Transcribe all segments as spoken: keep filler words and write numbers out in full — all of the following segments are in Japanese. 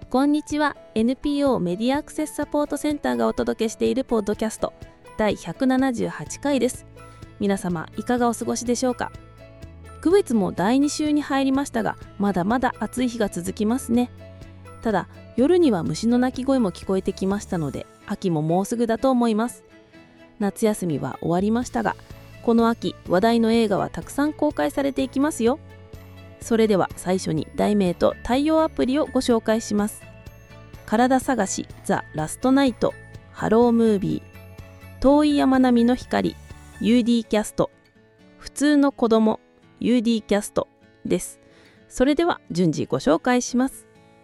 こんにちは。 エヌピーオー メディアアクセスサポートセンターがお届けしているポッドキャストだいひゃくななじゅうはちかいです。皆様いかがお過ごしでしょうか。くがつもだいに週に入りましたが、まだまだ暑い日が続きますね。ただ夜には虫の鳴き声も聞こえてきましたので、秋ももうすぐだと思います。夏休みは終わりましたが、この秋話題の映画はたくさん公開されていきますよ。それでは最初に題名と対応アプリをご紹介します。体探しザ・ラストナイト、ハロームービー、遠い山並みの光、ユーディー キャスト、普通の子供、ユーディー キャストです。それでは順次ご紹介します。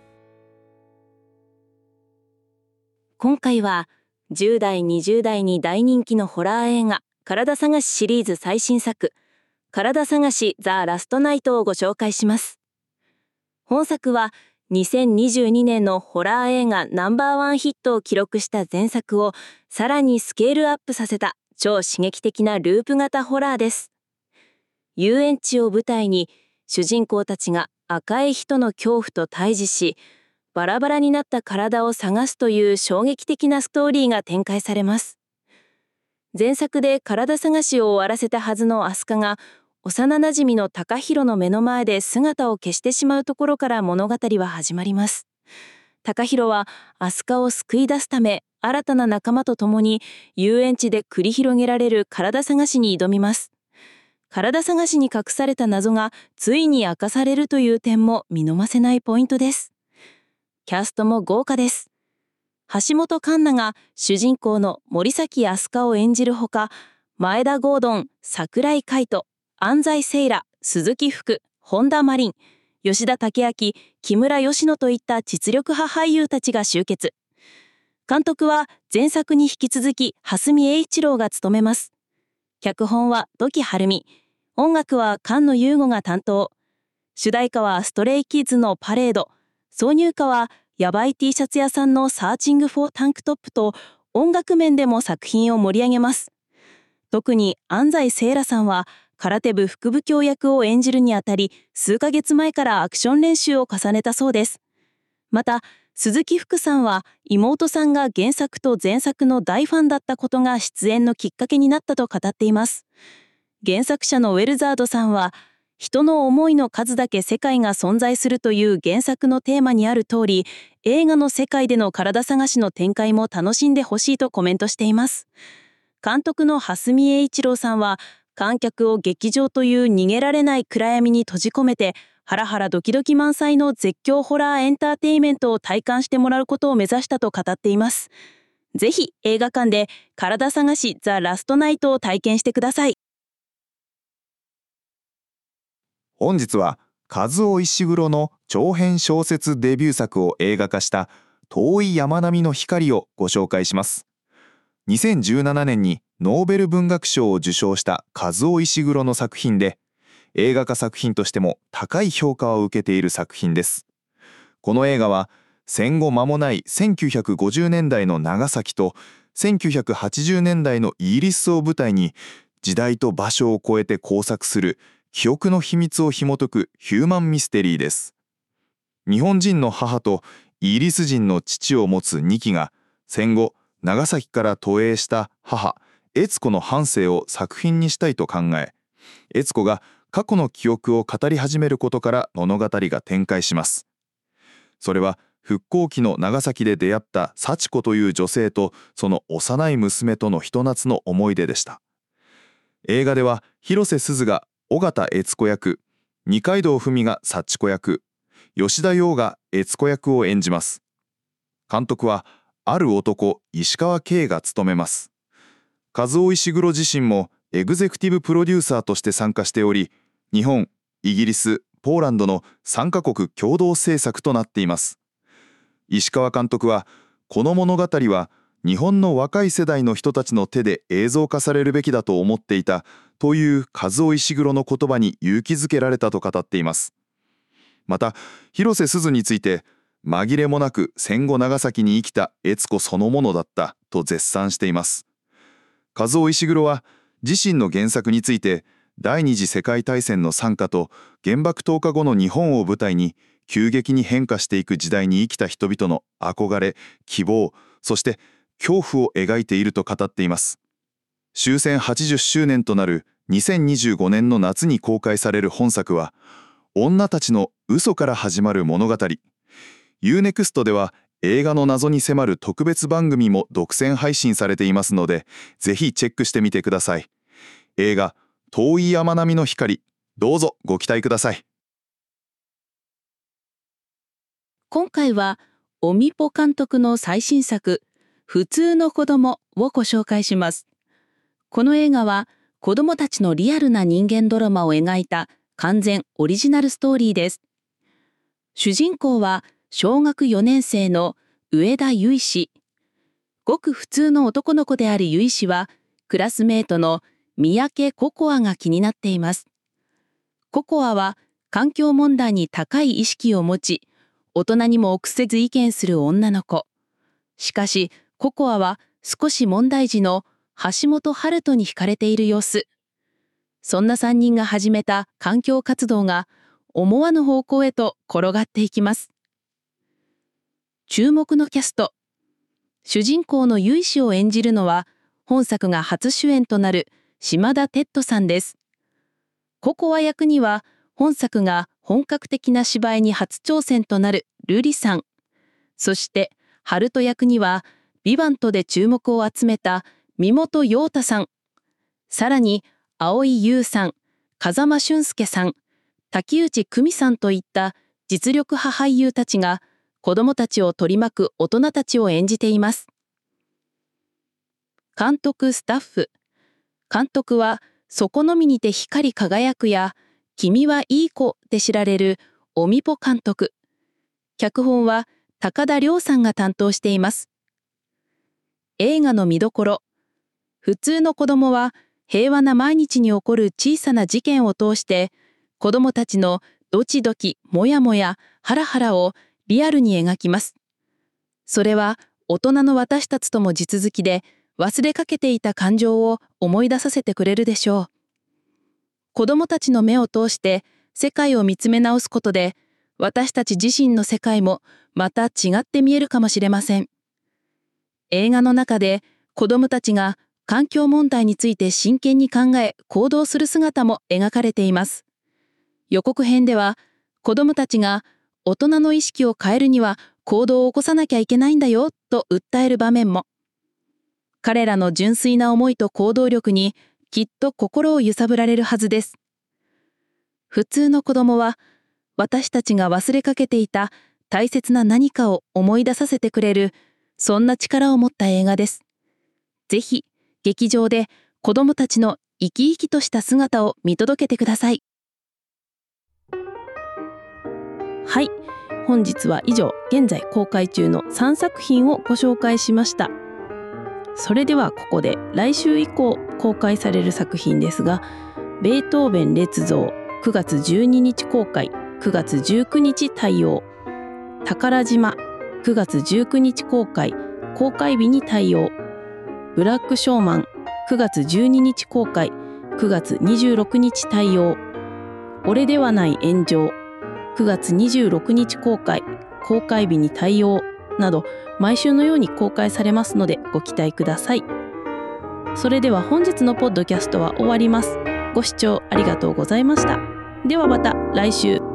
今回はじゅう代にじゅう代に大人気のホラー映画体探しシリーズ最新作体探しザ・ラストナイトをご紹介します。本作はにせんにじゅうにねんのホラー映画ナンバーワンヒットを記録した前作をさらにスケールアップさせた超刺激的なループ型ホラーです。遊園地を舞台に主人公たちが赤い人の恐怖と対峙し、バラバラになった体を探すという衝撃的なストーリーが展開されます。前作で体探しを終わらせたはずのアスカが幼なじみの高弘の目の前で姿を消してしまうところから物語は始まります。高弘はアスカを救い出すため新たな仲間と共に遊園地で繰り広げられる体探しに挑みます。体探しに隠された謎がついに明かされるという点も見逃せないポイントです。キャストも豪華です。橋本環奈が主人公の森崎飛鳥を演じるほか、前田郷敦、櫻井海人、安西聖羅、鈴木福、本田真凜、吉田武明、木村佳乃といった実力派俳優たちが集結。監督は前作に引き続き蓮見英一郎が務めます。脚本は土岐晴美、音楽は菅野祐吾が担当。主題歌はストレイキッズのパレード、挿入歌はヤバい T シャツ屋さんのサーチングフォータンクトップと、音楽面でも作品を盛り上げます。特に安西聖羅さんは空手部副部長役を演じるにあたり、数ヶ月前からアクション練習を重ねたそうです。また鈴木福さんは妹さんが原作と前作の大ファンだったことが出演のきっかけになったと語っています。原作者のウェルザードさんは、人の思いの数だけ世界が存在するという原作のテーマにある通り、映画の世界での体探しの展開も楽しんでほしいとコメントしています。監督の蓮見英一郎さんは、観客を劇場という逃げられない暗闇に閉じ込めて、ハラハラドキドキ満載の絶叫ホラーエンターテインメントを体感してもらうことを目指したと語っています。ぜひ映画館で体探しザ・ラストナイトを体験してください。 本日は和尾石黒の長編小説デビュー作を映画化した遠い山並みの光をご紹介します。にせんじゅうななねんにノーベル文学賞を受賞した和尾石黒の作品で、映画化作品としても高い評価を受けている作品です。この映画は戦後間もないせんきゅうひゃくごじゅうねんだいの長崎とせんきゅうひゃくはちじゅうねんだいのイギリスを舞台に、時代と場所を超えて交錯する記憶の秘密を紐解くヒューマンミステリーです。日本人の母とイギリス人の父を持つにきが、戦後長崎から渡英した母悦子の半生を作品にしたいと考え、悦子が過去の記憶を語り始めることから物語が展開します。それは復興期の長崎で出会った幸子という女性とその幼い娘とのひと夏の思い出でした。映画では広瀬すずが尾形悦子役、二階堂ふみが幸子役、吉田羊が悦子役を演じます。監督はある男石川慶が務めます。和尾石黒自身もエグゼクティブプロデューサーとして参加しており、日本、イギリス、ポーランドのさんカ国共同制作となっています。石川監督は、この物語は日本の若い世代の人たちの手で映像化されるべきだと思っていたという和尾石黒の言葉に勇気づけられたと語っています。また広瀬すずについて、紛れもなく戦後長崎に生きた悦子そのものだったと絶賛しています。和尾石黒は自身の原作について、第二次世界大戦の惨禍と原爆投下後の日本を舞台に急激に変化していく時代に生きた人々の憧れ、希望、そして恐怖を描いていると語っています。終戦はちじゅっしゅうねんとなるにせんにじゅうごねんの夏に公開される本作は、女たちの嘘から始まる物語。ユーネクスト では映画の謎に迫る特別番組も独占配信されていますので、ぜひチェックしてみてください。映画遠い山並みの光、どうぞご期待ください。 今回はオミポ監督の最新作普通の子供をご紹介します。この映画は子供たちのリアルな人間ドラマを描いた完全オリジナルストーリーです。主人公は小学よねん生の上田結衣氏。ごく普通の男の子である結衣氏はクラスメートの三宅ココアが気になっています。ココアは環境問題に高い意識を持ち、大人にも臆せず意見する女の子。しかしココアは少し問題児の橋本春人に惹かれている様子。そんなさんにんが始めた環境活動が思わぬ方向へと転がっていきます。注目のキャスト。主人公の結衣氏を演じるのは本作が初主演となる島田哲人さんです。ココア役には本作が本格的な芝居に初挑戦となる瑠璃さん。そして春人役にはビバントで注目を集めた三本陽太さん。さらに蒼井優さん、風間俊介さん、滝内久美さんといった実力派俳優たちが子どもたちを取り巻く大人たちを演じています。監督スタッフ。監督はそこのみにて光り輝くや君はいい子で知られるオミポ監督。脚本は高田亮さんが担当しています。映画の見どころ。普通の子供は平和な毎日に起こる小さな事件を通して子供たちのドキドキ、モヤモヤ、ハラハラをリアルに描きます。それは大人の私たちとも地続きで忘れかけていた感情を思い出させてくれるでしょう。子供たちの目を通して世界を見つめ直すことで私たち自身の世界もまた違って見えるかもしれません。映画の中で子供たちが環境問題について真剣に考え行動する姿も描かれています。予告編では子供たちが大人の意識を変えるには行動を起こさなきゃいけないんだよと訴える場面も。彼らの純粋な思いと行動力にきっと心を揺さぶられるはずです。普通の子供は私たちが忘れかけていた大切な何かを思い出させてくれる、そんな力を持った映画です。ぜひ劇場で子供たちの生き生きとした姿を見届けてください。 はい、本日は以上現在公開中のさんさく品をご紹介しました。それではここで来週以降公開される作品ですが、ベートーベン列像くがつじゅうににち公開、くがつじゅうくにち対応。宝島くがつじゅうくにち公開、公開日に対応。ブラックショーマンくがつじゅうににち公開、くがつにじゅうろくにち対応。俺ではない炎上くがつにじゅうろくにち公開、公開日に対応など毎週のように公開されますのでご期待ください。それでは本日のポッドキャストは終わります。ご視聴ありがとうございました。ではまた来週。